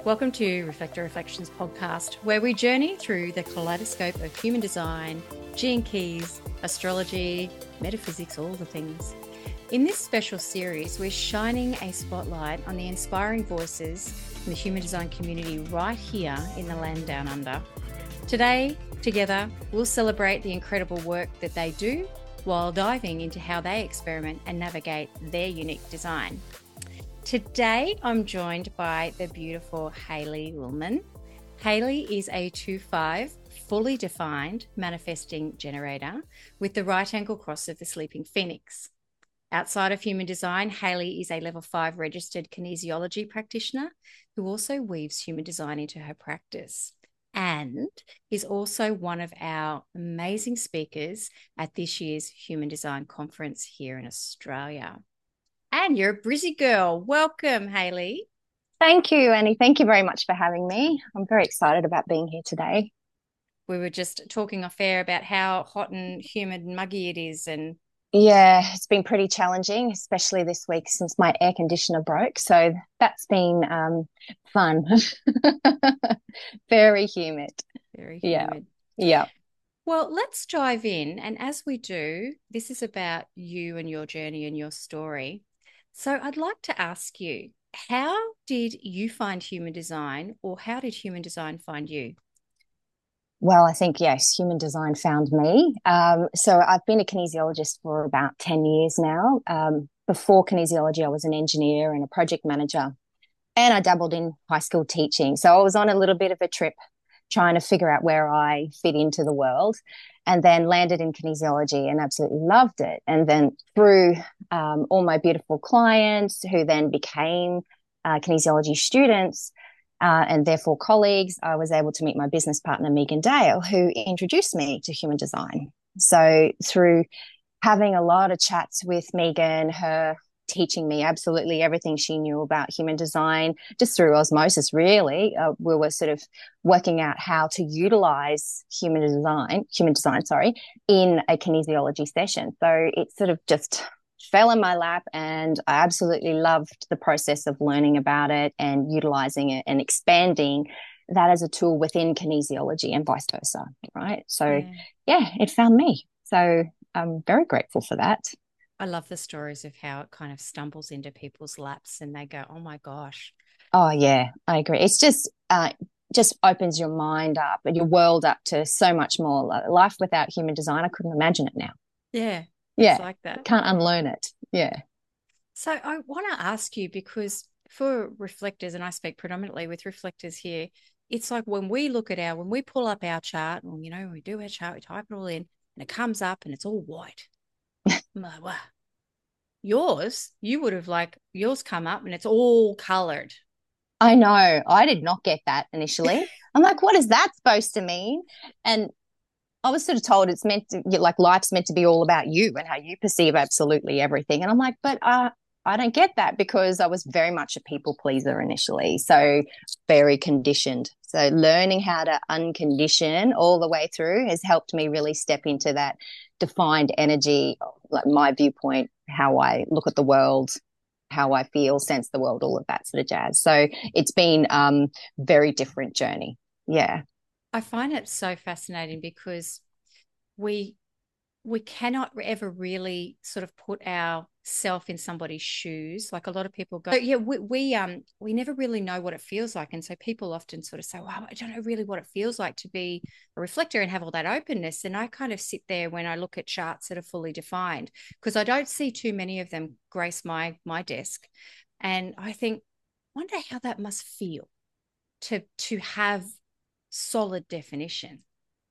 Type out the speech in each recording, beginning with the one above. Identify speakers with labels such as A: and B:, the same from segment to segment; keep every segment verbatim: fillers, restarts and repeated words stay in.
A: Welcome to Reflector Reflections podcast, where we journey through the kaleidoscope of human design, gene keys, astrology, metaphysics, all the things. In this special series, we're shining a spotlight on the inspiring voices in the human design community right here in the land down under. Today, together, we'll celebrate the incredible work that they do while diving into how they experiment and navigate their unique design. Today, I'm joined by the beautiful Hayley Willman. Hayley is a two five, fully defined manifesting generator with the right angle cross of the sleeping phoenix. Outside of human design, Hayley is a level five registered kinesiology practitioner who also weaves human design into her practice and is also one of our amazing speakers at this year's Human Design Conference here in Australia. And you're a Brizzy girl. Welcome, Hayley.
B: Thank you, Annie. Thank you very much for having me. I'm very excited about being here today.
A: We were just talking off air about how hot and humid and muggy it is. And
B: yeah, it's been pretty challenging, especially this week since my air conditioner broke. So that's been um, fun. Very humid.
A: Very
B: humid.
A: Yeah.
B: Yeah.
A: Well, let's dive in. And as we do, this is about you and your journey and your story. So I'd like to ask you, how did you find human design, or how did human design find you?
B: Well, I think, yes, human design found me. Um, so I've been a kinesiologist for about ten years now. Um, before kinesiology, I was an engineer and a project manager, and I dabbled in high school teaching. So I was on a little bit of a trip trying to figure out where I fit into the world, and then landed in kinesiology and absolutely loved it. And then through um, all my beautiful clients who then became uh, kinesiology students uh, and therefore colleagues, I was able to meet my business partner, Megan Dale, who introduced me to human design. So through having a lot of chats with Megan, her teaching me absolutely everything she knew about human design, just through osmosis, really. Uh, we were sort of working out how to utilize human design, human design, sorry, in a kinesiology session. So it sort of just fell in my lap, and I absolutely loved the process of learning about it and utilizing it and expanding that as a tool within kinesiology and vice versa, right? So yeah, yeah it found me. So I'm very grateful for that.
A: I love the stories of how it kind of stumbles into people's laps and they go, oh my gosh.
B: Oh yeah, I agree. It's just uh, just opens your mind up and your world up to so much more. Life without human design, I couldn't imagine it now.
A: Yeah.
B: Yeah.
A: It's like that.
B: Can't unlearn it. Yeah.
A: So I want to ask you, because for reflectors, and I speak predominantly with reflectors here, it's like when we look at our, when we pull up our chart, and you know, we do our chart, we type it all in and it comes up and it's all white. Like, wow. Yours, you would have like yours come up and it's all colored.
B: I know. I did not get that initially. I'm like, what is that supposed to mean? And I was sort of told it's meant to, like, life's meant to be all about you and how you perceive absolutely everything. And I'm like, but uh, I don't get that, because I was very much a people pleaser initially. So very conditioned. So learning how to uncondition all the way through has helped me really step into that defined energy, like my viewpoint, how I look at the world, how I feel, sense the world, all of that sort of jazz. So it's been um very different journey. Yeah.
A: I find it so fascinating because we we cannot ever really sort of put ourself in somebody's shoes. Like a lot of people go, yeah, we, we um we never really know what it feels like. And so people often sort of say, wow, I don't know really what it feels like to be a reflector and have all that openness. And I kind of sit there when I look at charts that are fully defined, because I don't see too many of them grace my my desk. And I think, wonder how that must feel to to have solid definition.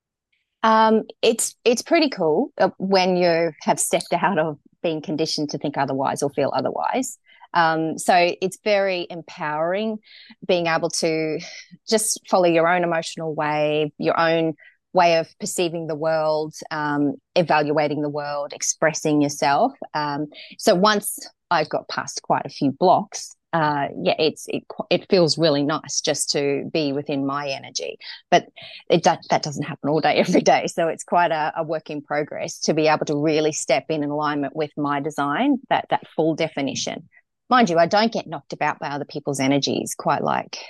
B: Um, it's it's pretty cool when you have stepped out of being conditioned to think otherwise or feel otherwise. Um, so it's very empowering being able to just follow your own emotional wave, your own way of perceiving the world, um, evaluating the world, expressing yourself. Um, so once I got past quite a few blocks, uh, yeah, it's it, it feels really nice just to be within my energy. But it that doesn't happen all day, every day. So it's quite a, a work in progress to be able to really step in in alignment with my design, that that full definition. Mind you, I don't get knocked about by other people's energies, quite like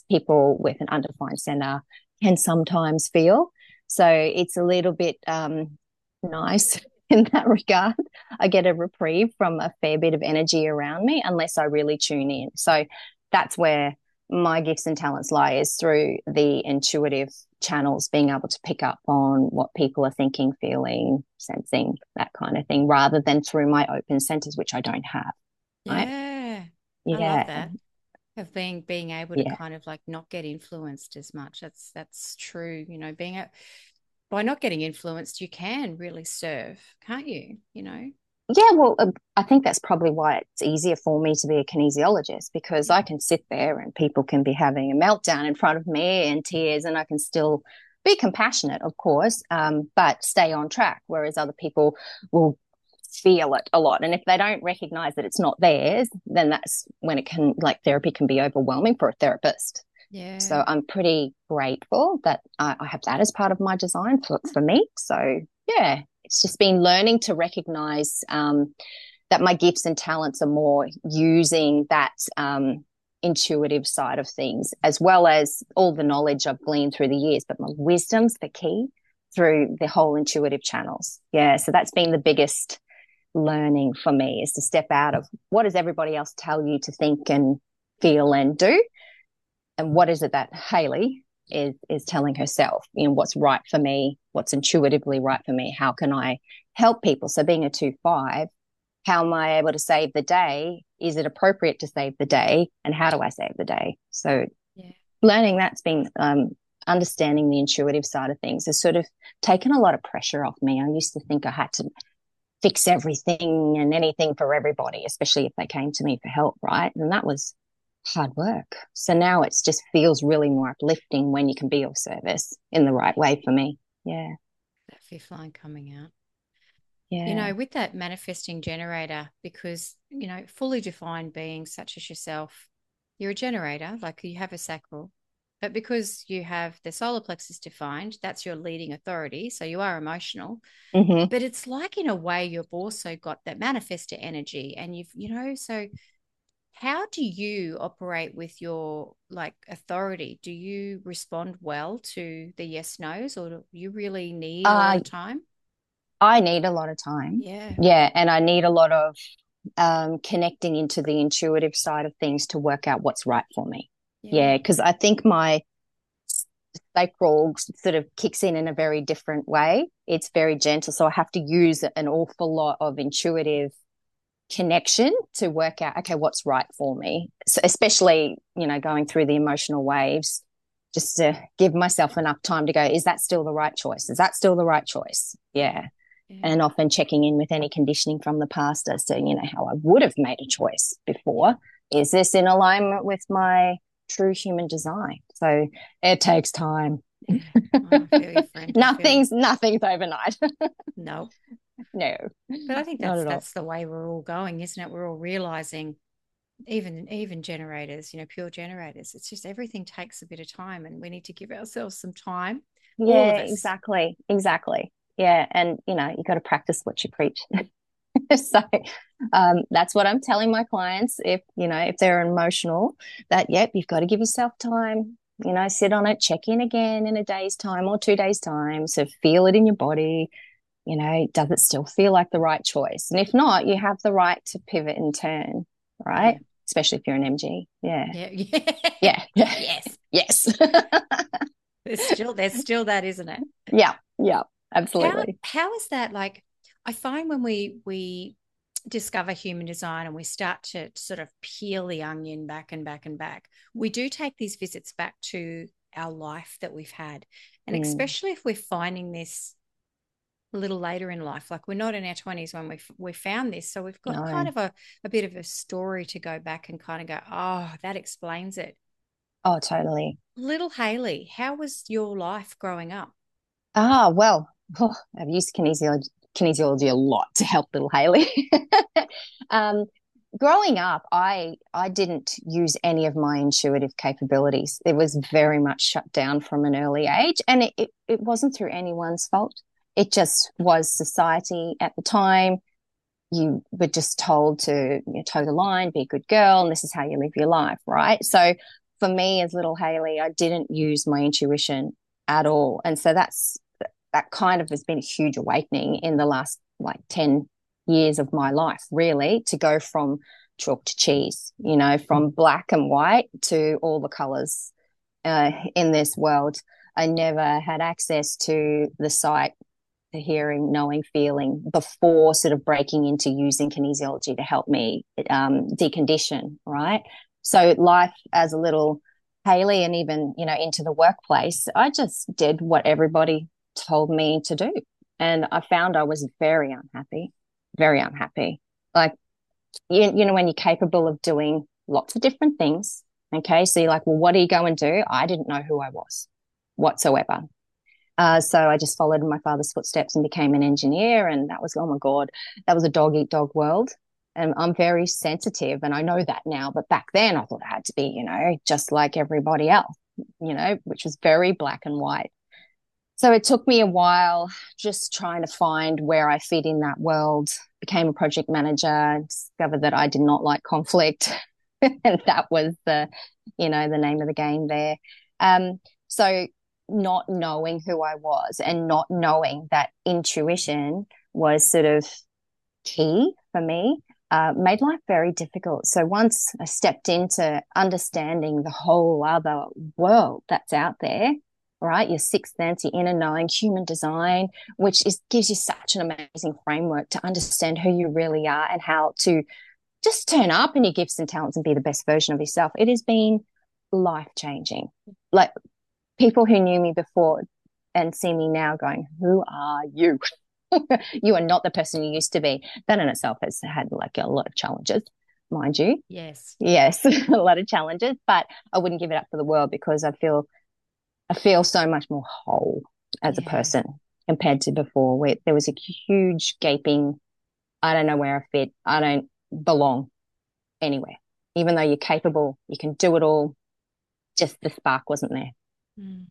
B: people with an undefined center can sometimes feel. So it's a little bit um, nice in that regard. I get a reprieve from a fair bit of energy around me unless I really tune in. So that's where my gifts and talents lie, is through the intuitive channels, being able to pick up on what people are thinking, feeling, sensing, that kind of thing, rather than through my open centers, which I don't have. Right?
A: Yeah. I love
B: Yeah.
A: that. Of being being able to
B: Yeah.
A: kind of like not get influenced as much. That's that's true. You know, being a by not getting influenced, you can really serve, can't you? You know?
B: Yeah, well, uh, I think that's probably why it's easier for me to be a kinesiologist, because
A: Yeah.
B: I can sit there and people can be having a meltdown in front of me and tears, and I can still be compassionate, of course, um, but stay on track. Whereas other people will feel it a lot. And if they don't recognize that it's not theirs, then that's when it can, like, therapy can be overwhelming for a therapist.
A: Yeah.
B: So I'm pretty grateful that I, I have that as part of my design for, for me. So, yeah, it's just been learning to recognize um, that my gifts and talents are more using that um, intuitive side of things, as well as all the knowledge I've gleaned through the years. But my wisdom's the key through the whole intuitive channels. Yeah, so that's been the biggest learning for me, is to step out of what does everybody else tell you to think and feel and do, and what is it that Hayley is is telling herself, you know, what's right for me, what's intuitively right for me, how can I help people? So being a two five, how am I able to save the day? Is it appropriate to save the day? And how do I save the day? So
A: Yeah.
B: learning that's been um, understanding the intuitive side of things has sort of taken a lot of pressure off me. I used to think I had to fix everything and anything for everybody, especially if they came to me for help, right? And that was hard work. So now it just feels really more uplifting when you can be of service in the right way for me. Yeah.
A: That fifth line coming out. You
B: Yeah.
A: know, with that manifesting generator, because, you know, fully defined beings such as yourself, you're a generator, like you have a sacral, but because you have the solar plexus defined, that's your leading authority. So you are emotional,
B: Mm-hmm.
A: but it's like in a way you've also got that manifestor energy. And you've, you know, so how do you operate with your like authority? Do you respond well to the yes nos, or do you really need a lot
B: Uh,
A: of time?
B: I need a lot of time.
A: Yeah.
B: Yeah. And I need a lot of um, connecting into the intuitive side of things to work out what's right for me.
A: Yeah.
B: Yeah. Because I think my sacral sort of kicks in in a very different way. It's very gentle. So I have to use an awful lot of intuitive connection to work out, okay, what's right for me. So especially, you know, going through the emotional waves, just to give myself enough time to go, is that still the right choice? Is that still the right choice? Yeah.
A: Yeah.
B: And often checking in with any conditioning from the past as to, you know, how I would have made a choice before. Is this in alignment with my true human design? So it takes time.
A: Yeah. Oh, I feel your friend. I feel
B: nothing's nothing's overnight.
A: no.
B: No,
A: But I think
B: not
A: that's
B: at all.
A: that's the way we're all going, isn't it? We're all realizing, even even generators, you know, pure generators. It's just everything takes a bit of time, and we need to give ourselves some time. All
B: Yeah,
A: of us.
B: exactly. Exactly. Yeah. And, you know, you got to practice what you preach. so um, that's what I'm telling my clients. If, you know, if they're emotional, that, yep, you've got to give yourself time, you know, sit on it, check in again in a day's time or two days' time. So feel it in your body. You know, does it still feel like the right choice? And if not, you have the right to pivot and turn, right?
A: Yeah.
B: Especially if you're an M G. Yeah.
A: Yeah. Yeah.
B: Yeah. Yeah.
A: Yes.
B: Yes.
A: There's still there's still that, isn't it?
B: yeah. Yeah.
A: How
B: Absolutely.
A: how is that like? I find when we we discover human design and we start to sort of peel the onion back and back and back, we do take these visits back to our life that we've had. And
B: Mm.
A: especially if we're finding this a little later in life, like we're not in our twenties when we we found this. So we've got kind
B: No.
A: of a, a bit of a story to go back and kind of go, oh, that explains it.
B: Oh, totally.
A: Little Hayley, how was your life growing up?
B: Ah, well, oh, I've used kinesiology, kinesiology a lot to help little Hayley. um, growing up, I I didn't use any of my intuitive capabilities. It was very much shut down from an early age, and it, it, it wasn't through anyone's fault. It just was society at the time. You were just told to, you know, toe the line, be a good girl, and this is how you live your life, right? So for me as little Hayley, I didn't use my intuition at all. And so that's that kind of has been a huge awakening in the last like ten years of my life, really, to go from chalk to cheese, you know, from black and white to all the colors uh, in this world. I never had access to the sight, the hearing, knowing, feeling before sort of breaking into using kinesiology to help me um, decondition, right? So life as a little Hayley and even, you know, into the workplace, I just did what everybody told me to do. And I found I was very unhappy, very unhappy. Like, you, you know, when you're capable of doing lots of different things, okay? So you're like, well, what do you go and do? I didn't know who I was whatsoever. Uh, so I just followed in my father's footsteps and became an engineer. And that was, oh my God, that was a dog eat dog world. And I'm very sensitive and I know that now. But back then I thought I had to be, you know, just like everybody else, you know, which was very black and white. So it took me a while just trying to find where I fit in that world, became a project manager, discovered that I did not like conflict. And that was the, you know, the name of the game there. Um, so not knowing who I was and not knowing that intuition was sort of key for me uh, made life very difficult. So once I stepped into understanding the whole other world that's out there, right, your sixth sense, your inner knowing, human design, which is gives you such an amazing framework to understand who you really are and how to just turn up in your gifts and talents and be the best version of yourself. It has been life-changing. Like, people who knew me before and see me now going, who are you? You are not the person you used to be. That in itself has had like a lot of challenges, mind you.
A: Yes.
B: Yes, a lot of challenges, but I wouldn't give it up for the world because I feel I feel so much more whole as yeah. a person compared to before, where there was a huge gaping, I don't know where I fit. I don't belong anywhere. Even though you're capable, you can do it all, just the spark wasn't there.
A: Mm.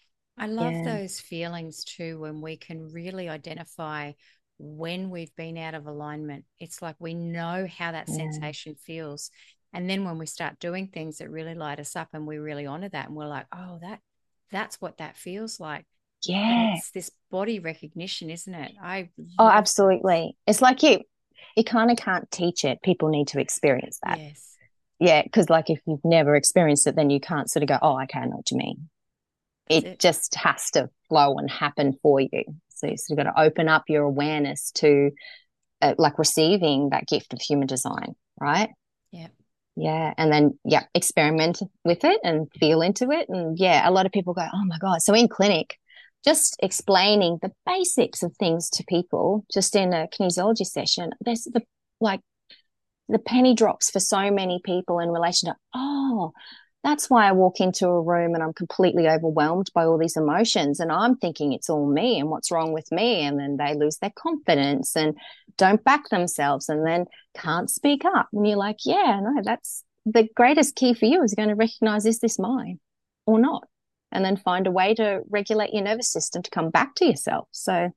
A: I love
B: Yeah.
A: those feelings too, when we can really identify when we've been out of alignment. It's like we know how that yeah. sensation feels. And then when we start doing things that really light us up and we really honor that and we're like, oh, that that's what that feels like.
B: Yeah.
A: It's this body recognition, isn't it? I
B: Oh, absolutely. That. It's like you, you kind of can't teach it. People need to experience that.
A: Yes.
B: Yeah. Because like if you've never experienced it, then you can't sort of go, oh, okay, I know what you mean. It, it just has to flow and happen for you. So you sort of got to open up your awareness to uh, like receiving that gift of human design, right?
A: Yeah.
B: Yeah. And then, yeah, experiment with it and feel into it. And yeah, a lot of people go, oh my God. So in clinic, just explaining the basics of things to people, just in a kinesiology session, there's the like the penny drops for so many people in relation to, oh, that's why I walk into a room and I'm completely overwhelmed by all these emotions and I'm thinking it's all me and what's wrong with me. And then they lose their confidence and don't back themselves and then can't speak up. And you're like, yeah, no, that's the greatest key for you is going to recognize, is this mine or not? And then find a way to regulate your nervous system to come back to yourself. So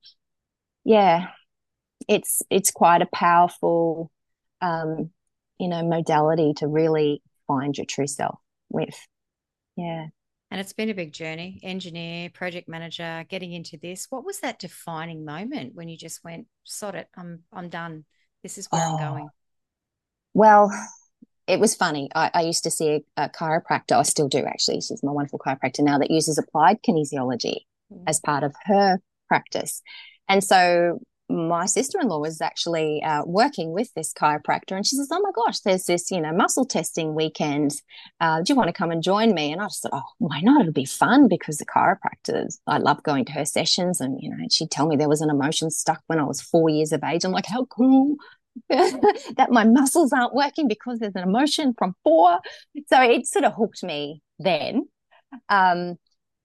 B: yeah, it's, it's quite a powerful, um, you know, modality to really find your true self with. Yeah.
A: And it's been a big journey. Engineer, project manager, getting into this. What was that defining moment when you just went, sod it, I'm I'm done. This is where oh. I'm going?
B: Well, it was funny. I, I used to see a, a chiropractor. I still do, actually. She's my wonderful chiropractor now that uses applied kinesiology mm. as part of her practice. And so my sister-in-law was actually uh, working with this chiropractor and she says, oh my gosh, there's this, you know, muscle testing weekend. Uh, do you want to come and join me? And I just thought, oh, why not? It'll be fun because the chiropractors, I love going to her sessions and, you know, she'd tell me there was an emotion stuck when I was four years of age. I'm like, how cool that my muscles aren't working because there's an emotion from four. So it sort of hooked me then. Um,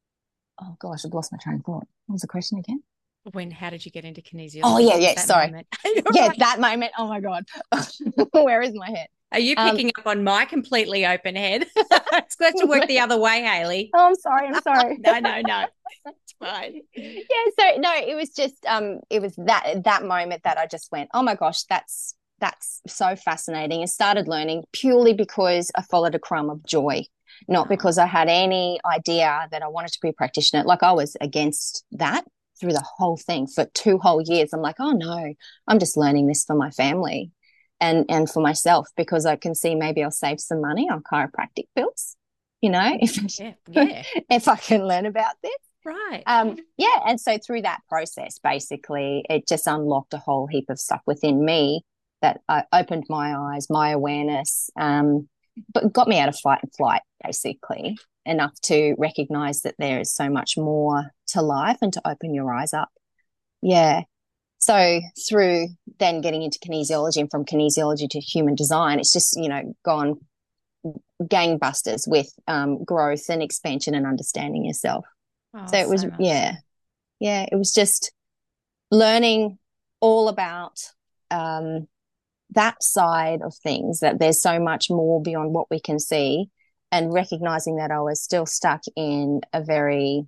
B: oh gosh, I've lost my train of thought. What was the question again?
A: When, how did you get into kinesiology?
B: Oh, yeah, yeah, sorry.
A: Moment?
B: yeah, right. That moment. Oh, my God. Where is my head?
A: Are you picking um, up on my completely open head? It's got to work the other way, Hayley.
B: Oh, I'm sorry. I'm sorry.
A: no, no, no. It's fine.
B: Yeah, so, no, it was just, um, it was that that moment that I just went, oh, my gosh, that's that's so fascinating. And started learning purely because I followed a crumb of joy. not
A: Oh,
B: because I had any idea that I wanted to be a practitioner. Like I was against that through the whole thing for two whole years. I'm like, oh no, I'm just learning this for my family and and for myself because I can see maybe I'll save some money on chiropractic bills, you know, if
A: yeah, yeah,
B: if I can learn about this.
A: right.
B: Um, yeah, and so through that process, basically, it just unlocked a whole heap of stuff within me that uh, opened my eyes, my awareness, um, but got me out of fight and flight, basically, enough to recognize that there is so much more to life and to open your eyes up. Yeah. So through then getting into kinesiology and from kinesiology to human design, it's just, you know, gone gangbusters with um, growth and expansion and understanding yourself.
A: Oh,
B: So it was,
A: so much so.
B: yeah, yeah, it was just learning all about um, that side of things, that there's so much more beyond what we can see, and recognizing that I was still stuck in a very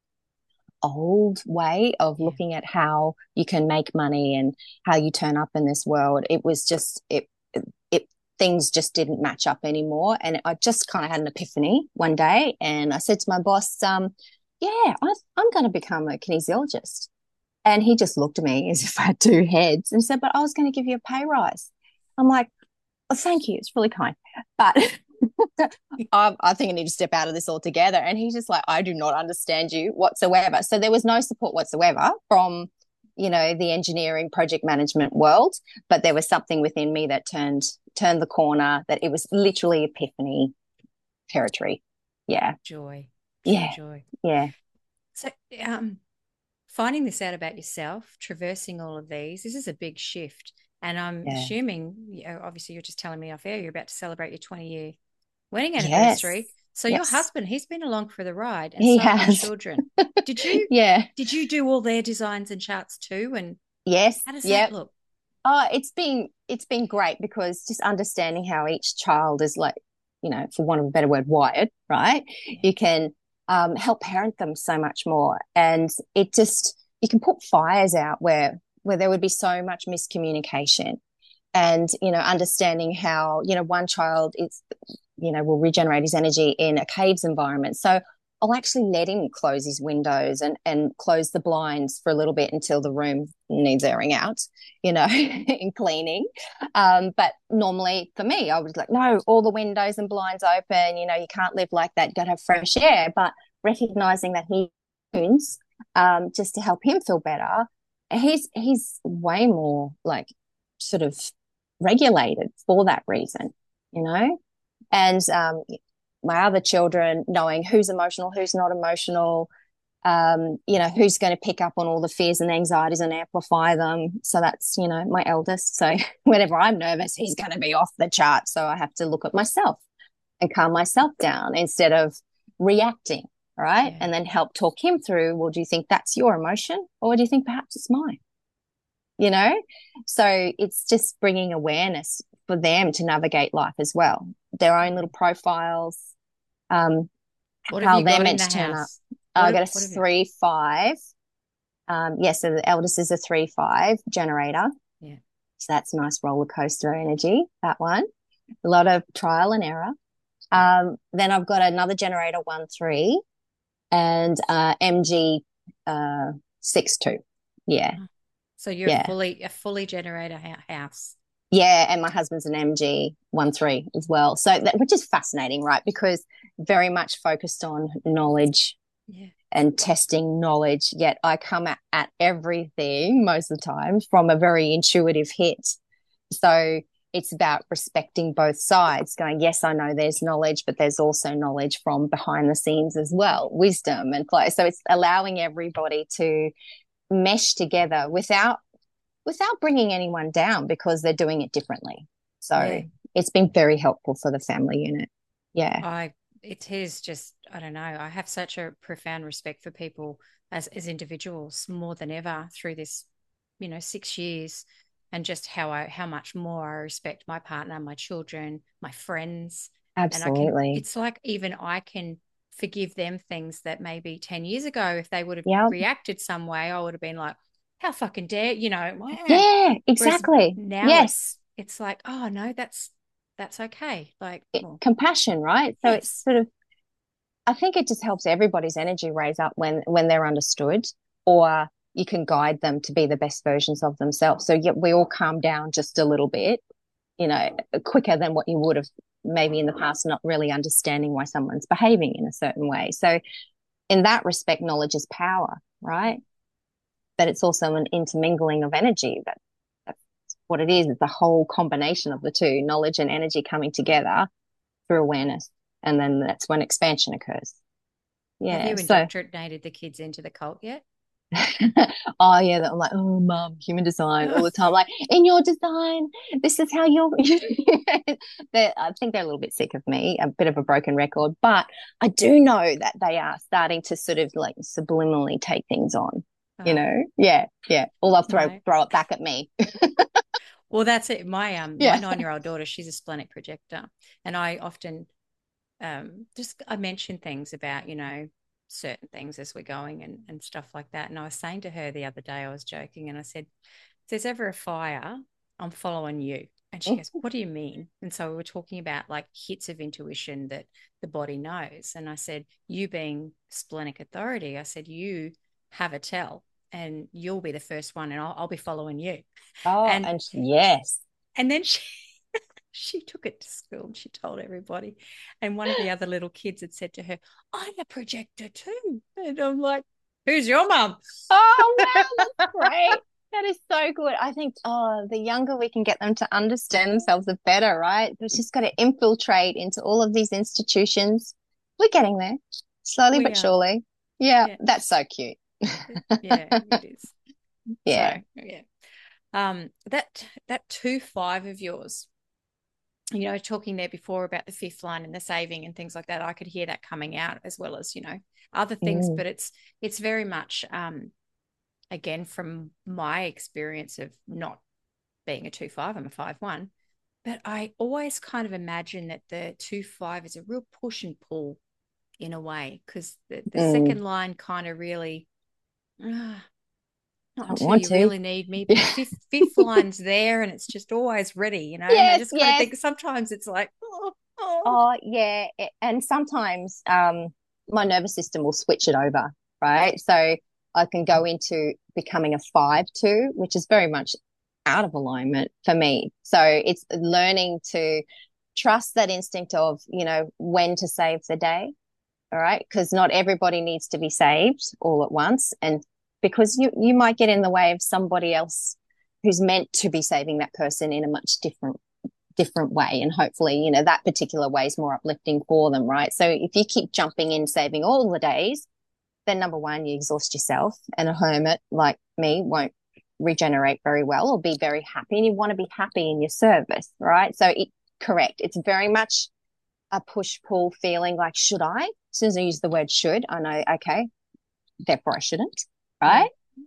B: old way of
A: Yeah,
B: looking at how you can make money and how you turn up in this world. It was just, it, it, it things just didn't match up anymore. And I just kind of had an epiphany one day. And I said to my boss, um, yeah, I, I'm going to become a kinesiologist. And he just looked at me as if I had two heads and said, but I was going to give you a pay rise. I'm like, oh, thank you. It's really kind. But I, I think I need to step out of this altogether. And he's just like, I do not understand you whatsoever. So there was no support whatsoever from, you know, the engineering project management world, but there was something within me that turned turned the corner, that it was literally epiphany territory. Yeah.
A: joy, pure
B: Yeah.
A: joy.
B: Yeah.
A: So, um, finding this out about yourself, traversing all of these, this is a big shift. And I'm
B: Yeah.
A: assuming, you know, obviously, you're just telling me off air, you're about to celebrate your twenty year wedding
B: Yes.
A: anniversary. So your
B: Yes.
A: husband, he's been along for the ride, and
B: He
A: so have your
B: has.
A: children. Did you
B: Yeah.
A: did you do all their designs and charts too? And
B: Yes.
A: how does that
B: Yep.
A: look?
B: Oh, it's been it's been great because just understanding how each child is, like, you know, for want of a better word, wired, right?
A: Yeah.
B: You can um, help parent them so much more, and it just, you can put fires out where where there would be so much miscommunication, and you know, understanding how, you know, one child is, you know, will regenerate his energy in a caves environment. So I'll actually let him close his windows and, and close the blinds for a little bit until the room needs airing out, you know, and cleaning. Um, but normally for me, I was like, no, all the windows and blinds open, you know, you can't live like that. You got to have fresh air. But recognizing that he tunes, um, just to help him feel better, he's, he's way more like sort of regulated for that reason, you know? And um, my other children, knowing who's emotional, who's not emotional, um, you know, who's going to pick up on all the fears and anxieties and amplify them. So that's, you know, my eldest. So whenever I'm nervous, he's going to be off the chart. So I have to look at myself and calm myself down instead of reacting, right?
A: Yeah.
B: And then help talk him through, well, do you think that's your emotion, or do you think perhaps it's mine? You know? So it's just bringing awareness for them to navigate life as well, their own little profiles, um,
A: What have
B: how
A: you
B: they're
A: got in
B: meant
A: the
B: to turn up.
A: house? What
B: I
A: have,
B: got a
A: what have you?
B: three five. Um, yes, yeah, so the eldest is a three five generator.
A: Yeah.
B: So that's nice roller coaster energy, that one. A lot of trial and error.
A: Yeah.
B: Um, then I've got another generator one three and uh, M G uh, six two. Yeah,
A: So you're
B: yeah.
A: fully a fully generator house.
B: Yeah, and my husband's an M G one three as well. So that, which is fascinating, right? Because very much focused on knowledge
A: Yeah.
B: and testing knowledge, yet I come at, at everything most of the time from a very intuitive hit. So it's about respecting both sides, going, yes, I know there's knowledge, but there's also knowledge from behind the scenes as well, wisdom and flow. So it's allowing everybody to mesh together without without bringing anyone down because they're doing it differently. So
A: Yeah.
B: it's been very helpful for the family unit. Yeah.
A: I it is just I don't know. I have such a profound respect for people as as individuals more than ever through this, you know, six years, and just how I how much more I respect my partner, my children, my friends. And I can
B: Absolutely.
A: it's like even I can forgive them things that maybe ten years ago, if they would have
B: Yeah.
A: reacted some way, I would have been like, how fucking dare, you know.
B: Yeah,
A: Whereas
B: exactly.
A: now
B: Yes.
A: it's it's like, oh no, that's that's okay. Like,
B: It,
A: well,
B: compassion, right? So it's
A: yes.
B: sort of I think it just helps everybody's energy raise up when when they're understood, or you can guide them to be the best versions of themselves. So yeah, we all calm down just a little bit, you know, quicker than what you would have maybe in the past, not really understanding why someone's behaving in a certain way. So in that respect, knowledge is power, right? But it's also an intermingling of energy. That that's what it is. It's a whole combination of the two, knowledge and energy coming together through awareness. And then that's when expansion occurs.
A: Have
B: Yeah.
A: you
B: So,
A: indoctrinated the kids into the cult yet?
B: oh yeah, I'm like, oh mom, human design all the time. Like, in your design, this is how you're. They're, I think they're a little bit sick of me, a bit of a broken record, but I do know that they are starting to sort of like subliminally take things on. You
A: Oh,
B: know, yeah, yeah. Or they'll throw
A: no.
B: throw it back at me.
A: Well, that's it. My um my
B: Yeah.
A: nine-year-old daughter, she's a splenic projector. And I often um just I mention things about, you know, certain things as we're going and, and stuff like that. And I was saying to her the other day, I was joking and I said, if there's ever a fire, I'm following you. And she goes, what do you mean? And so we were talking about like hits of intuition that the body knows. And I said, you being splenic authority, I said, you have a tell and you'll be the first one and I'll, I'll be following you.
B: Oh,
A: And
B: and yes.
A: and then she she took it to school and she told everybody. And one of the other little kids had said to her, I'm a projector too. And I'm like, who's your mum?
B: Oh wow, that's great. That is so good. I think, oh, the younger we can get them to understand themselves, the better, right? We've just got to infiltrate into all of these institutions. We're getting there, slowly
A: We
B: but
A: are.
B: surely. Yeah,
A: Yeah.
B: that's so cute.
A: Yeah, it is.
B: Yeah.
A: So yeah. Um, that that two five of yours, you know, talking there before about the fifth line and the saving and things like that, I could hear that coming out as well as, you know, other things,
B: Mm,
A: but it's it's very much um again from my experience of not being a two five, I'm a five one, but I always kind of imagine that the two five is a real push and pull in a way because the, the
B: mm.
A: second line kind of really uh, not
B: Don't
A: until
B: want
A: you
B: to.
A: really need me, but the
B: Yeah.
A: fifth fifth line's there and it's just always ready, you know. And I
B: Yes,
A: just kind of
B: yes.
A: think sometimes it's like, oh, oh.
B: Oh, yeah. It- and sometimes um, my nervous system will switch it over, right? So I can go into becoming a five two, which is very much out of alignment for me. So it's learning to trust that instinct of, you know, when to save the day. All right. Because not everybody needs to be saved all at once. And because you, you might get in the way of somebody else who's meant to be saving that person in a much different different way, and hopefully you know that particular way is more uplifting for them, right? So if you keep jumping in saving all the days, then number one, you exhaust yourself, and a hermit like me won't regenerate very well or be very happy, and you want to be happy in your service, right? So it correct, it's very much a push pull feeling, like should I, as soon as I use the word should, I know, okay, therefore I shouldn't,
A: Yeah.
B: right?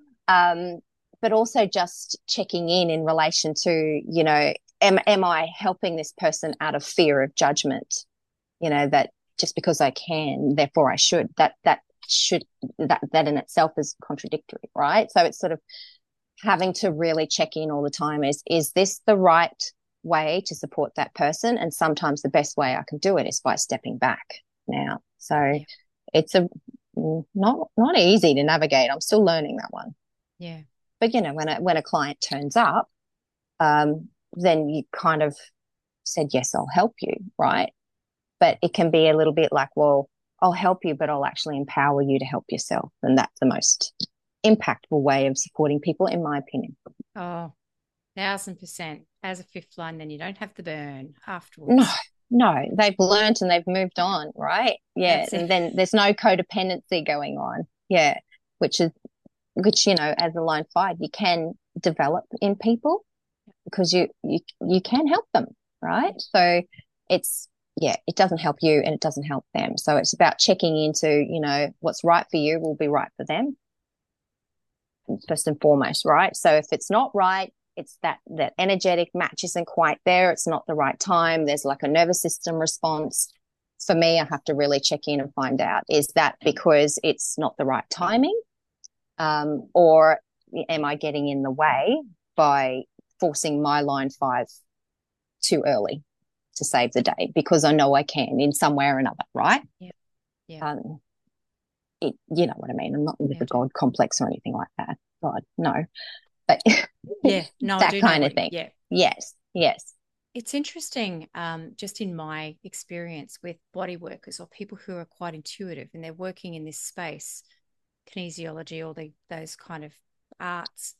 B: um but also just checking in in relation to, you know, am am I helping this person out of fear of judgment? You know, that just because I can, therefore I should. That that should that that in itself is contradictory, right? So it's sort of having to really check in all the time. Is is this the right way to support that person? And sometimes the best way I can do it is by stepping back now. So
A: Yeah.
B: it's a not not easy to navigate. I'm still learning that one.
A: Yeah.
B: But you know, when a when a client turns up, um, then you kind of said, yes, I'll help you, right? But it can be a little bit like, well, I'll help you, but I'll actually empower you to help yourself. And that's the most impactful way of supporting people, in my opinion.
A: Oh, thousand percent. As a fifth line, then you don't have the burn
B: No,
A: afterwards.
B: no, they've learned and they've moved on, right? Yeah.
A: That's it.
B: And then there's no codependency going on. Yeah. Which is, which, you know, as a line five, you can develop in people because you, you, you can help them, right? So it's, yeah, it doesn't help you and it doesn't help them. So it's about checking into, you know, what's right for you will be right for them first and foremost, right? So if it's not right, it's that that energetic match isn't quite there. It's not the right time. There's like a nervous system response. For me, I have to really check in and find out, is that because it's not the right timing? Um, or am I getting in the way by forcing my line five too early to save the day because I know I can in some way or another, right?
A: Yeah. Yeah.
B: Um, it, you know what I mean? I'm not with
A: Yeah, I
B: a
A: do.
B: God complex or anything like that. God, no. But
A: Yeah. No, I
B: that
A: do know
B: kind of
A: what,
B: thing.
A: yeah.
B: Yes, yes.
A: It's interesting, um, just in my experience with body workers or people who are quite intuitive and they're working in this space, kinesiology or the, those kind of arts,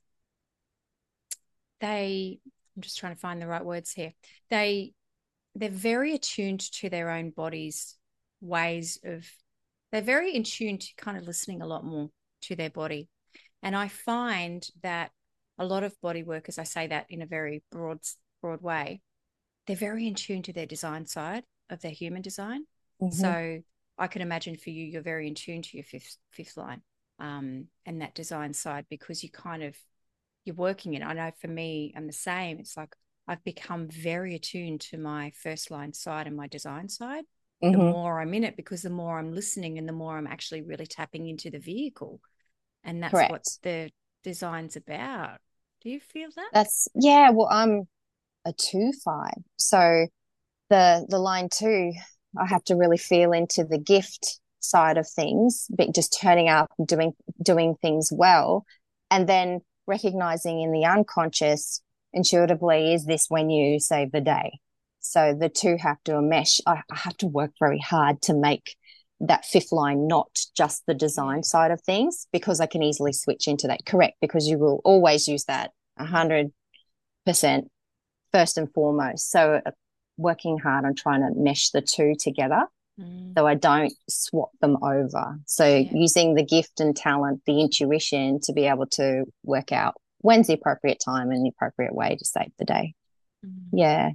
A: they, I'm just trying to find the right words here. They, they're very attuned to their own body's ways of, they're very in tune to kind of listening a lot more to their body. And I find that a lot of body workers, I say that in a very broad, broad way, they're very in tune to their design side of their human design.
B: Mm-hmm.
A: So I can imagine for you, you're very in tune to your fifth fifth line, um, and that design side because you kind of you're working it. I know for me, I'm the same. It's like I've become very attuned to my first line side and my design side. The
B: Mm-hmm.
A: more I'm in it, because the more I'm listening and the more I'm actually really tapping into the vehicle, and that's what
B: Correct.
A: the design's about. Do you feel that?
B: That's, yeah, well, I'm a two five. So the the line two, I have to really feel into the gift side of things, but just turning up and doing doing things well, and then recognizing in the unconscious intuitively, is this when you save the day? So the two have to mesh. I, I have to work very hard to make that fifth line not just the design
A: Yeah.
B: side of things, because I can easily switch into that. Correct, because you will always use that a hundred percent first and foremost. So uh, working hard on trying to mesh the two together
A: Mm,
B: so I don't swap them over. So
A: yeah.
B: using the gift and talent, the intuition to be able to work out when's the appropriate time and the appropriate way to save the day.
A: Mm,
B: Yeah.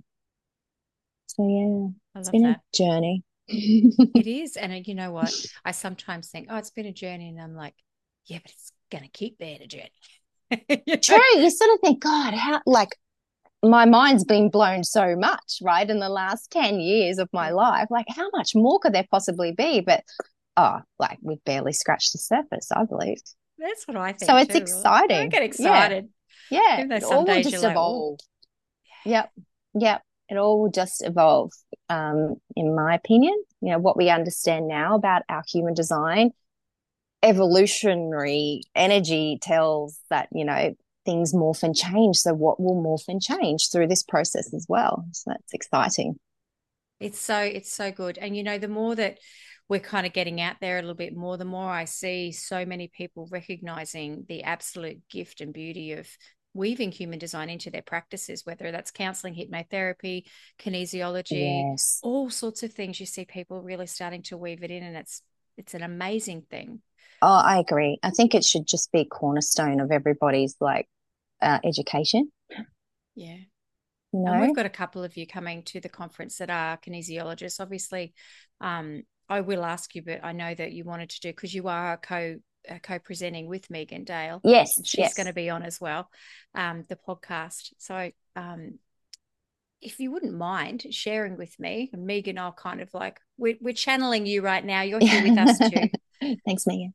B: So yeah,
A: I
B: it's
A: love
B: been a
A: that.
B: journey.
A: It is. And uh, you know what? I sometimes think, oh, it's been a journey. And I'm like, yeah, but it's going to keep being a journey. you
B: True.
A: know?
B: You sort of think, God, how, like, my mind's been blown so much, right, in the last ten years of my
A: Yeah.
B: life. Like, how much more could there possibly be? But, oh, like, we've barely scratched the surface, I believe.
A: That's what I
B: So
A: think
B: it's
A: too. Like, I
B: exciting.
A: get
B: Yeah.
A: excited.
B: Yeah.
A: Even though
B: It
A: some
B: all will
A: days you're
B: just
A: like, oh,
B: evolve. Yep. Yep. It all will just evolve, um, in my opinion. You know, what we understand now about our human design, evolutionary energy tells that, you know, things morph and change. So what will morph and change through this process as well? So that's exciting.
A: it's so, it's so good. And, you know, the more that we're kind of getting out there a little bit more, the more I see so many people recognizing the absolute gift and beauty of weaving human design into their practices, whether that's counseling, hypnotherapy, kinesiology,
B: Yes.
A: all sorts of things. You see people really starting to weave it in, and it's it's an amazing thing.
B: Oh, I agree. I think it should just be a cornerstone of everybody's like uh, education,
A: Yeah.
B: you
A: And we've
B: know?
A: got a couple of you coming to the conference that are kinesiologists. Obviously, um, I will ask you, but I know that you wanted to do because you are co uh, co-presenting with Megan Dale, and
B: Yes,
A: she's going to
B: yes.
A: be on as well, um, the podcast. So, um, if you wouldn't mind sharing with me, and Megan, I'll kind of like we're, we're channeling you right now. You're here with us too.
B: Thanks, Megan.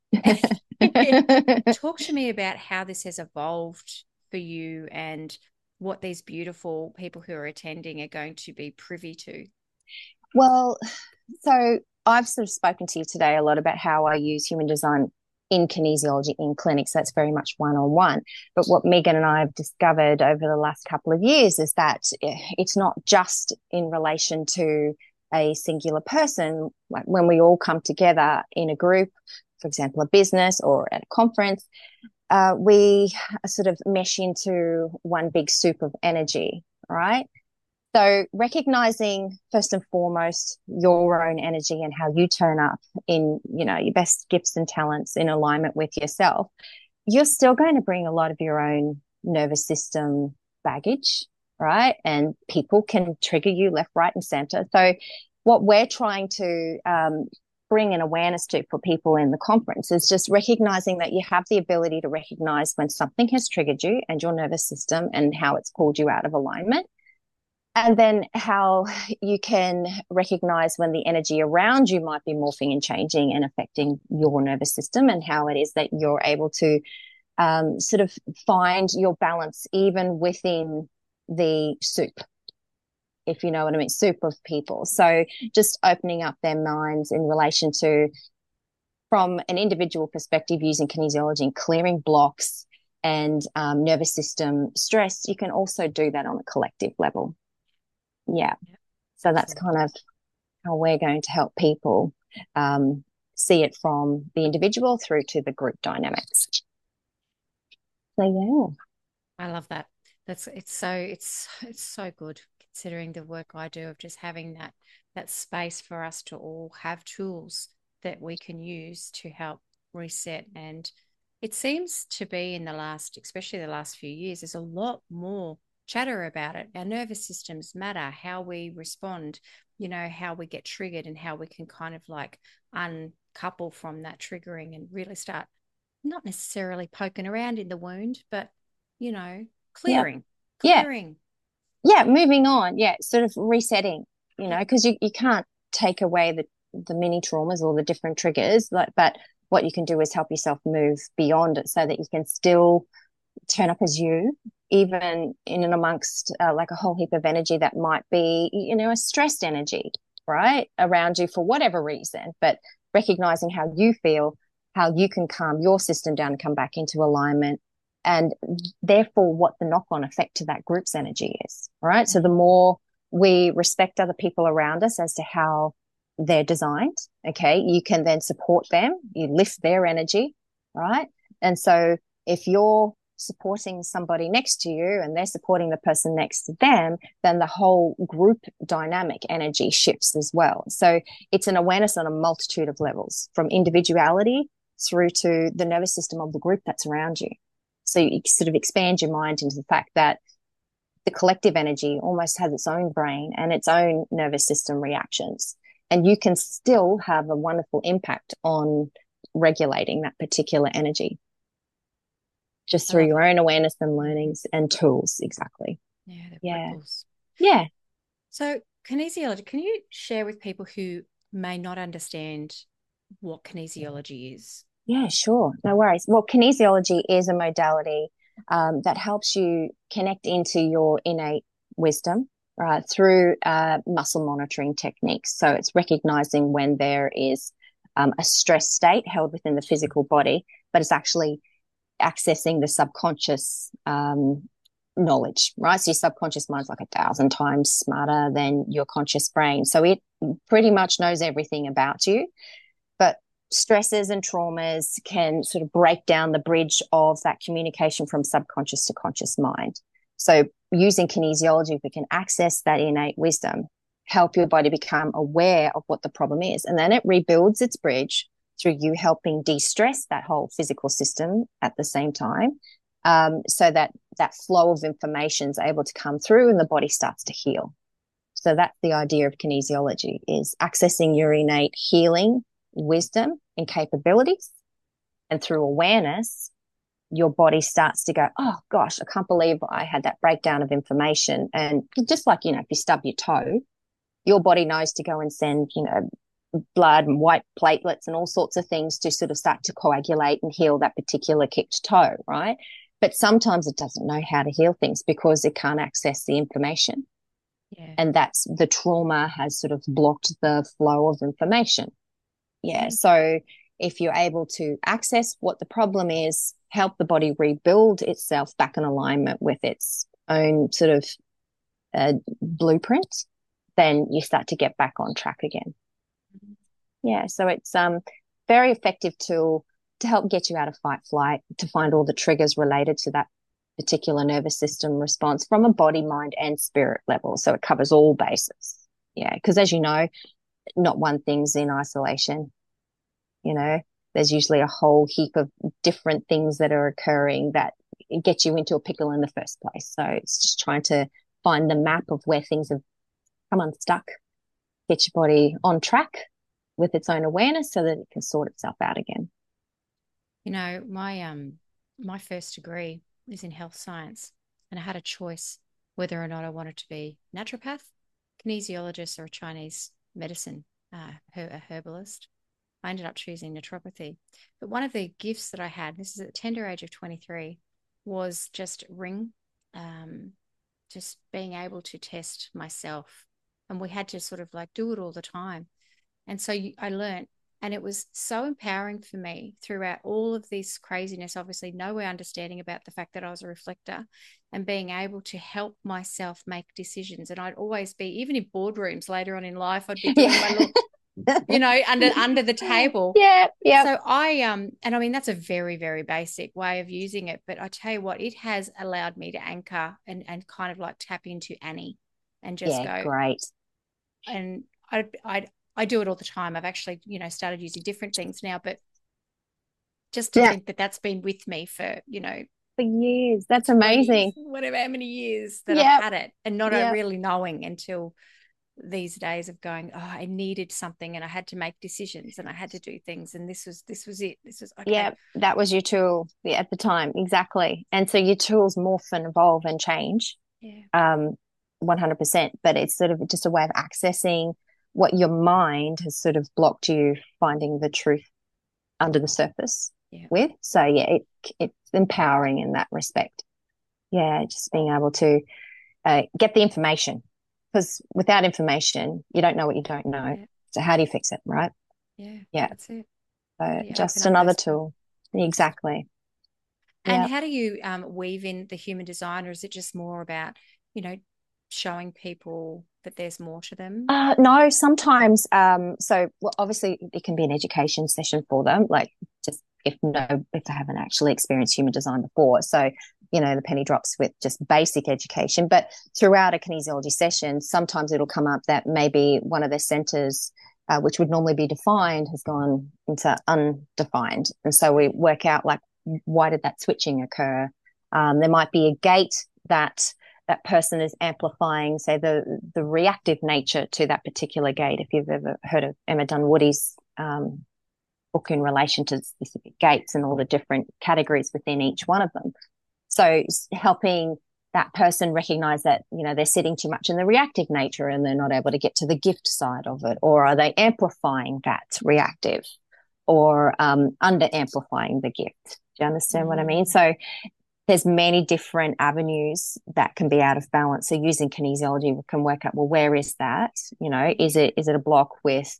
A: Talk to me about how this has evolved for you and what these beautiful people who are attending are going to be privy to.
B: Well, so I've sort of spoken to you today a lot about how I use human design in kinesiology in clinics. That's very much one on one. But what Megan and I have discovered over the last couple of years is that it's not just in relation to a singular person. Like when we all come together in a group, for example, a business or at a conference, uh, we sort of mesh into one big soup of energy, right? So recognizing first and foremost your own energy and how you turn up in, you know, your best gifts and talents in alignment with yourself, you're still going to bring a lot of your own nervous system baggage, right? And people can trigger you left, right, and center. So what we're trying to um, bring an awareness to for people in the conference is just recognizing that you have the ability to recognize when something has triggered you and your nervous system and how it's pulled you out of alignment, and then how you can recognize when the energy around you might be morphing and changing and affecting your nervous system, and how it is that you're able to um, sort of find your balance even within the soup. if you know what I mean, soup of people. So just opening up their minds in relation to, from an individual perspective, using kinesiology and clearing blocks and um, nervous system stress, you can also do that on a collective level. Yeah.
A: Yeah,
B: So
A: absolutely.
B: that's kind of how we're going to help people um, see it from the individual through to the group dynamics. So yeah.
A: I love that. That's it's so it's it's so good considering the work I do of just having that that space for us to all have tools that we can use to help reset. And it seems to be in the last, especially the last few years, there's a lot more chatter about it. Our nervous systems matter, how we respond, you know, how we get triggered and how we can kind of like uncouple from that triggering and really start not necessarily poking around in the wound, but you know,
B: Yeah.
A: clearing,
B: Yeah.
A: clearing.
B: Yeah. Moving on. Yeah. Sort of resetting, you know,
A: Yeah.
B: because you, you can't take away the, the mini traumas or the different triggers, like, but what you can do is help yourself move beyond it so that you can still turn up as you, even in and amongst uh, like a whole heap of energy that might be, you know, a stressed energy, right, around you for whatever reason, but recognizing how you feel, how you can calm your system down and come back into alignment, and therefore what the knock-on effect to that group's energy is, right? So the more we respect other people around us as to how they're designed, okay, you can then support them, you lift their energy, right? And so if you're supporting somebody next to you and they're supporting the person next to them, then the whole group dynamic energy shifts as well. So it's an awareness on a multitude of levels, from individuality through to the nervous system of the group that's around you. So you sort of expand your mind into the fact that the collective energy almost has its own brain and its own nervous system reactions. And you can still have a wonderful impact on regulating that particular energy just
A: I
B: through
A: love
B: your
A: that.
B: own awareness and learnings and tools. Exactly.
A: Yeah, the
B: Yeah.
A: ripples.
B: Yeah.
A: So, kinesiology, can you share with people who may not understand what kinesiology is?
B: Yeah, sure. No worries. Well, kinesiology is a modality um, that helps you connect into your innate wisdom, right, through uh, muscle monitoring techniques. So it's recognizing when there is um, a stress state held within the physical body, but it's actually accessing the subconscious um, knowledge, right? So your subconscious mind's like a thousand times smarter than your conscious brain. So it pretty much knows everything about you. But stresses and traumas can sort of break down the bridge of that communication from subconscious to conscious mind. So using kinesiology, we can access that innate wisdom, help your body become aware of what the problem is. And then it rebuilds its bridge through you helping de-stress that whole physical system at the same time, um, so that that flow of information is able to come through and the body starts to heal. So that's the idea of kinesiology, is accessing your innate healing wisdom and capabilities. And through awareness, your body starts to go, oh gosh, I can't believe I had that breakdown of information. And just like, you know, if you stub your toe, your body knows to go and send, you know, blood and white platelets and all sorts of things to sort of start to coagulate and heal that particular kicked toe, right? But sometimes it doesn't know how to heal things because it can't access the information.
A: Yeah.
B: And that's the trauma has sort of blocked the flow of information. Yeah.
A: Yeah.
B: So if you're able to access what the problem is, help the body rebuild itself back in alignment with its own sort of uh, blueprint, then you start to get back on track again. Yeah. So it's um very effective tool to help get you out of fight flight, to find all the triggers related to that particular nervous system response from a body, mind, and spirit level. So it covers all bases. Yeah. Because as you know, not one thing's in isolation. You know, there's usually a whole heap of different things that are occurring that get you into a pickle in the first place. So it's just trying to find the map of where things have come unstuck, get your body on track with its own awareness so that it can sort itself out again.
A: You know, my um my first degree is in health science, and I had a choice whether or not I wanted to be naturopath, kinesiologist, or a Chinese medicine uh, her, a herbalist. I ended up choosing naturopathy. But one of the gifts that I had, this is at the tender age of twenty-three, was just ring um, just being able to test myself. And we had to sort of like do it all the time. And so you, I learned, and it was so empowering for me throughout all of this craziness, obviously nowhere understanding about the fact that I was a reflector, and being able to help myself make decisions. And I'd always be, even in boardrooms later on in life, I'd be doing
B: Yeah.
A: my little, you know, under under the table.
B: Yeah, yeah.
A: So I um and I mean that's a very, very basic way of using it. But I tell you what, it has allowed me to anchor and and kind of like tap into Annie and just
B: Yeah,
A: go.
B: great.
A: And I I I do it all the time. I've actually, you know, started using different things now, but just to
B: Yeah,
A: think that that's been with me for, you know,
B: for years. That's
A: twenty,
B: amazing.
A: whatever, how many years that I've
B: Yep,
A: had it, and not uh,
B: yep,
A: really knowing until these days of going, oh, I needed something and I had to make decisions and I had to do things. And this was, this was it. This was okay.
B: yep. That was your tool, yeah, at the time. Exactly. And so your tools morph and evolve and change.
A: Yeah.
B: Um, one hundred percent. But it's sort of just a way of accessing what your mind has sort of blocked you finding the truth under the surface
A: Yeah.
B: with. So yeah, it, it's empowering in that respect. Yeah, just being able to uh, get the information, because without information, you don't know what you don't know.
A: Yeah.
B: So how do you fix it, right?
A: Yeah.
B: Yeah.
A: That's it.
B: So
A: You open
B: just
A: up
B: another
A: those.
B: tool. Exactly.
A: And
B: Yeah.
A: how do you um, weave in the human design, or is it just more about, you know, showing people that there's more to them?
B: Uh, no, sometimes. Um, so well, obviously it can be an education session for them, like just if no, if they haven't actually experienced human design before. So, you know, the penny drops with just basic education. But throughout a kinesiology session, sometimes it'll come up that maybe one of their centers, uh, which would normally be defined, has gone into undefined. And so we work out like, why did that switching occur? Um, there might be a gate that that person is amplifying, say, the the reactive nature to that particular gate. If you've ever heard of Emma Dunwoody's um, book in relation to specific gates and all the different categories within each one of them. So helping that person recognize that, you know, they're sitting too much in the reactive nature and they're not able to get to the gift side of it, or are they amplifying that reactive, or um, under amplifying the gift? Do you understand mm. what I mean? So there's many different avenues that can be out of balance. So using kinesiology, we can work out, well, where is that? You know, is it is it a block with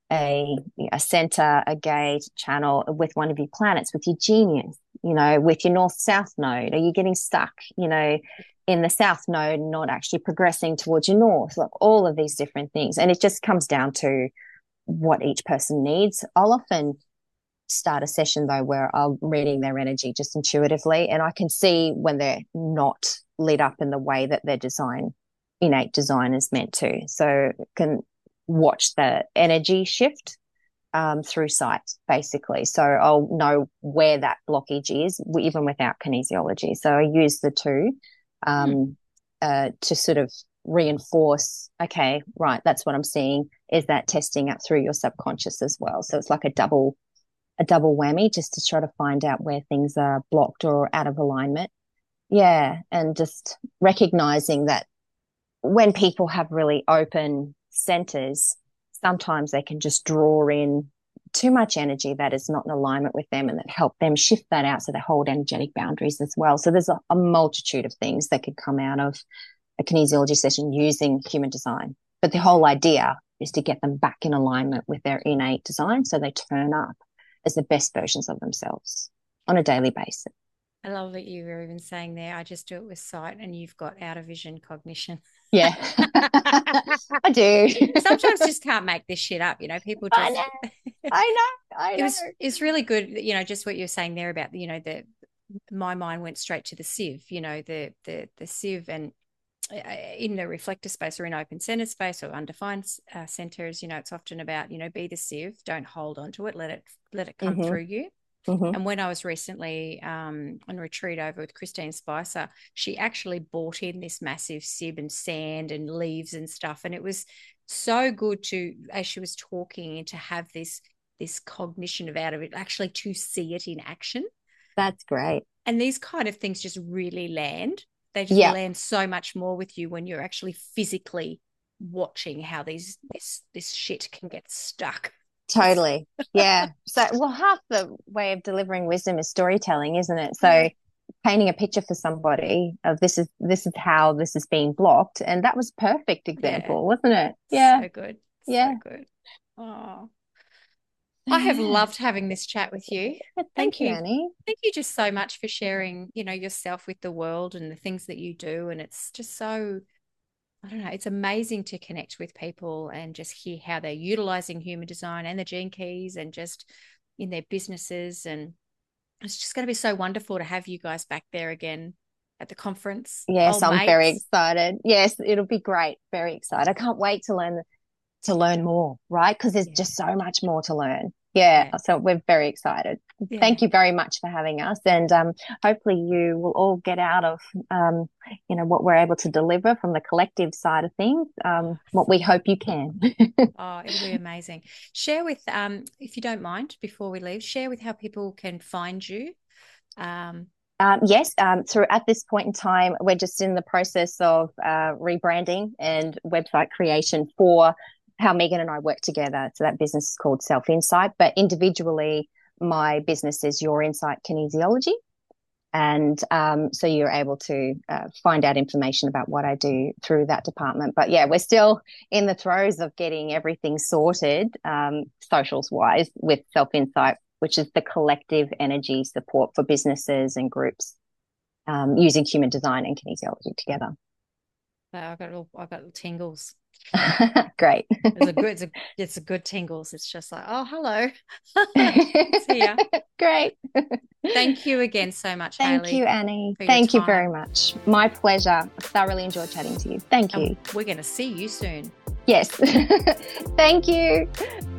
B: a a center, a gate, channel, with one of your planets, with your genius, you know, with your north-south node? Are you getting stuck, you know, in the south node, not actually progressing towards your north? Like all of these different things. And it just comes down to what each person needs. I'll often start a session though where I'm reading their energy just intuitively, and I can see when they're not lit up in the way that their design, innate design, is meant to. So can watch the energy shift um, through sight, basically. So I'll know where that blockage is, even without kinesiology. So I use the two um, hmm. uh, to sort of reinforce, okay, right, that's what I'm seeing. Is that testing up through your subconscious as well? So it's like a double a double whammy, just to try to find out where things are blocked or out of alignment. Yeah. And just recognizing that when people have really open centers, sometimes they can just draw in too much energy that is not in alignment with them, and that help them shift that out so they hold energetic boundaries as well. So there's a, a multitude of things that could come out of a kinesiology session using human design. But the whole idea is to get them back in alignment with their innate design so they turn up as the best versions of themselves on a daily basis.
A: I love that you were even saying there, I just do it with sight, and you've got outer vision cognition.
B: Yeah, I do.
A: Sometimes just can't make this shit up. You know, people just.
B: I know. I know. I know.
A: It was. It's really good. You know, just what you were saying there about, you know, the. My mind went straight to the sieve. You know, the the the sieve, and in the reflector space or in open center space or undefined uh, centers, you know, it's often about, you know, be the sieve, don't hold on to it, let it let it come mm-hmm. through you. Mm-hmm. And when I was recently um, on retreat over with Christine Spicer, she actually brought in this massive sieve and sand and leaves and stuff, and it was so good to, as she was talking, to have this this cognition of out of it, actually to see it in action.
B: That's great.
A: And these kind of things just really land. They just yeah. land so much more with you when you're actually physically watching how these this this shit can get stuck.
B: Totally. Yeah. So, well, half the way of delivering wisdom is storytelling, isn't it? So painting a picture for somebody of this is this is how this is being blocked, and that was a perfect example, yeah. wasn't it?
A: Yeah, so good,
B: yeah,
A: so good. Oh, I have loved having this chat with you.
B: Thank, Thank you, Annie.
A: Thank you just so much for sharing, you know, yourself with the world and the things that you do, and it's just so, I don't know, it's amazing to connect with people and just hear how they're utilizing human design and the Gene Keys and just in their businesses. And it's just going to be so wonderful to have you guys back there again at the conference.
B: Yes, Old I'm mates. Very excited. Yes, it'll be great. Very excited. I can't wait to learn to learn more, right? Because there's yeah. just so much more to learn. Yeah, yeah. So we're very excited. Yeah. Thank you very much for having us. And um, hopefully you will all get out of, um, you know, what we're able to deliver from the collective side of things, um, what we hope you can.
A: Oh, it'll be amazing. Share with, um, if you don't mind, before we leave, share with how people can find you. Um,
B: Um, yes, um, so at this point in time, we're just in the process of uh, rebranding and website creation for how Megan and I work together. So that business is called Self Insight, but individually, my business is Your Insight Kinesiology. And um, so you're able to uh, find out information about what I do through that department. But yeah, we're still in the throes of getting everything sorted, um, socials wise, with Self Insight, which is the collective energy support for businesses and groups um, using human design and kinesiology together.
A: I've got little, I've got little tingles.
B: Great.
A: It's a good, it's a, it's a good tingles. It's just like, oh, hello. See ya.
B: Great.
A: Thank you again so much,
B: Thank
A: Hayley,
B: you, Annie. Thank you very much. My pleasure. I thoroughly enjoyed chatting to you. Thank you.
A: And we're going to see you soon.
B: Yes. Thank you.